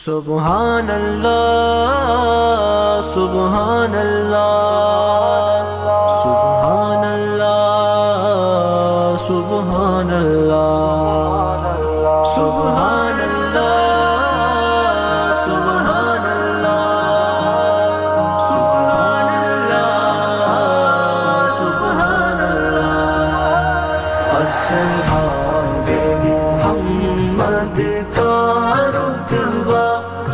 سبحان اللہ سبحان اللہ سبحان اللہ سبحان اللہ سبحان اللہ سبحان اللہ سبحان اللہ سبحان اللہ اصحاب محمد کا رتبہ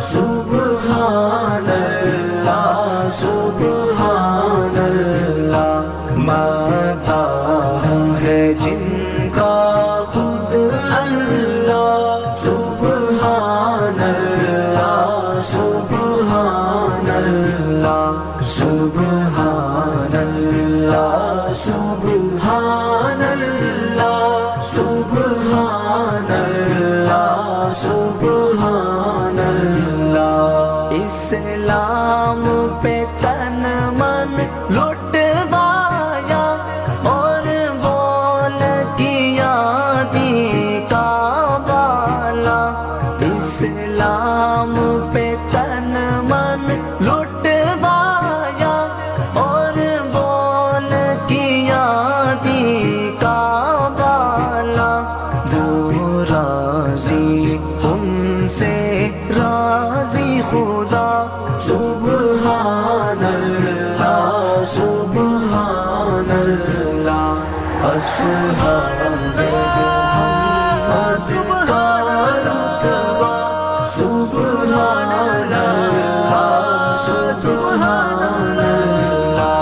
سبحان اللہ سبحان اللہ مداح ہے جن کا خود اللہ سبحان اللہ سبحان اللہ سبحان اللہ سبحان اللہ سبحان اللہ سبحان اللہ اسلام پہ تن من لٹوایا اور بول کیا دی کا بالا اسلام پہ تن من لٹوایا اور بول کیا دی کا بالا وہ راضی ان سے راضی خدا سبحان اللہ سبحان اللہ اصحاب محمد کا رتبہ سبحان اللہ سبحان اللہ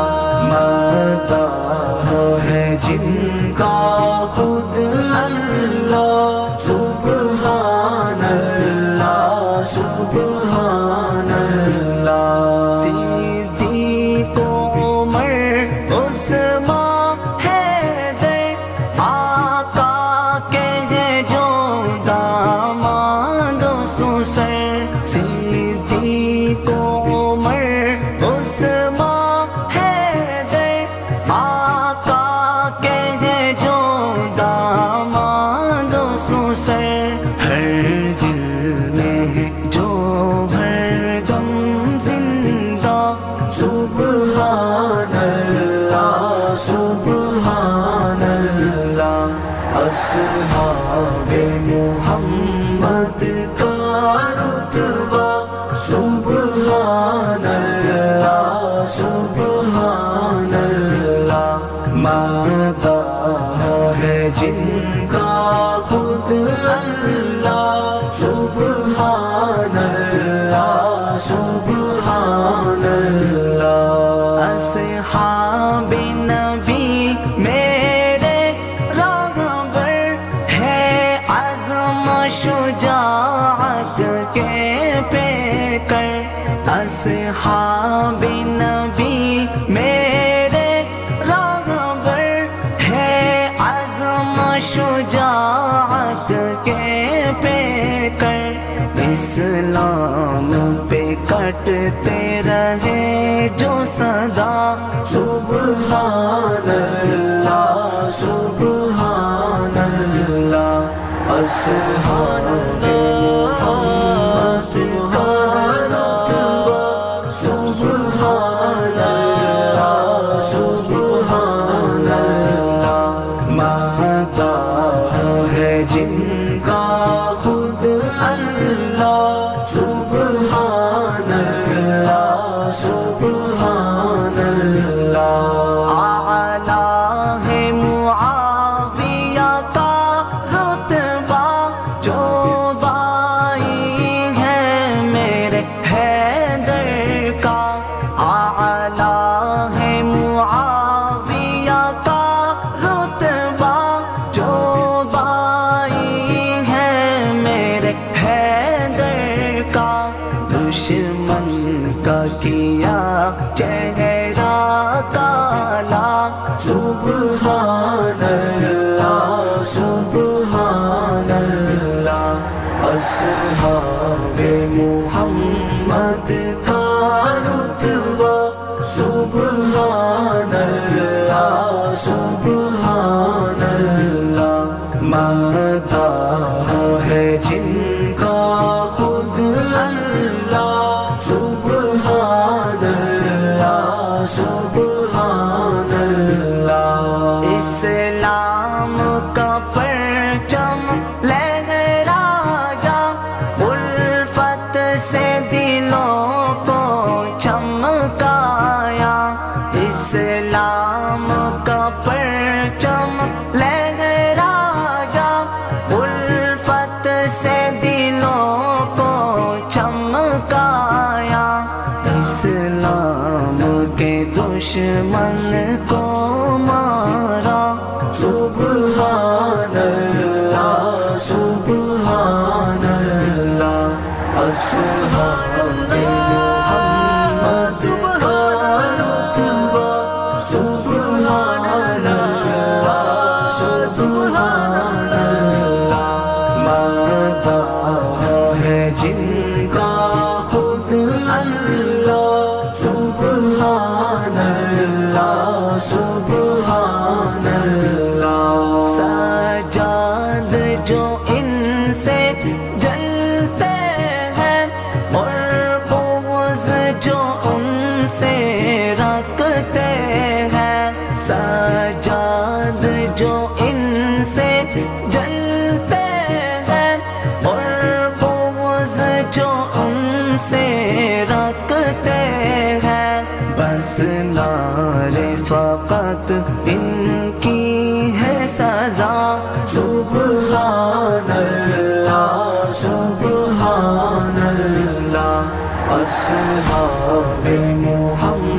مداح ہے جن کا خود اللہ سبحان اللہ سبحان اللہ صدیق عمر عثمان حیدر آقا کے جو داماد و سسر صدیق عمر عثمان حیدر آقا کے جو داماد و سسر ہر دل میں جو ہر دم زندہ سبحان اللہ سبحان اللہ اصحاب محمد کا رتبہ سبحان اللہ سبحان اللہ مداح ہے جن کا خود اللہ سبحان اللہ سبحان اللہ اصحاب نبی میرے راہبر ہے عزم شجاعت کے پیکر اصحاب نبی میرے راہبر ہے عزم شجاعت کے پیکر اسلام پہ کٹتے رہے جو صدا سبحان اللہ سبحان اللہ اصحاب محمد کا رتبہ سبحان اللہ سبحان اللہ مداح ہے جن کا خود اللہ سبحان اللہ سبحان اللہ اعلیٰ ہے معاویہ کا رتبہ جو بائی ہے میرے حیدر کا اعلیٰ ہے معاویہ کا رتبہ جو بائی ہے میرے حیدر کا دشمن کا کیا چہرہ کالا سبحان اللہ سبحان اللہ اصحاب محمد کا رتبہ سبحان اللہ سبحان اللہ مداح ہے جن کا خود اللہ جھکایا، اسلام کے دشمن کو مارا، سبحان اللہ سبحان اللہ، اصحاب محمد کا رتبہ، سبحان اللہ سبحان اللہ، مداح ہے جن کا خود اللہ، سبحان اللہ سبحان اللہ، سجاد جو ان سے جلتے ہیں اور بغض جو ان سے رکھتے ہیں، سجاد جو ان سے جلتے ہیں اور بغض جو ان سے رکھتے ہیں، بس نار فقط ان کی ہے سزا، سبحان اللہ سبحان اللہ، اصحاب محمد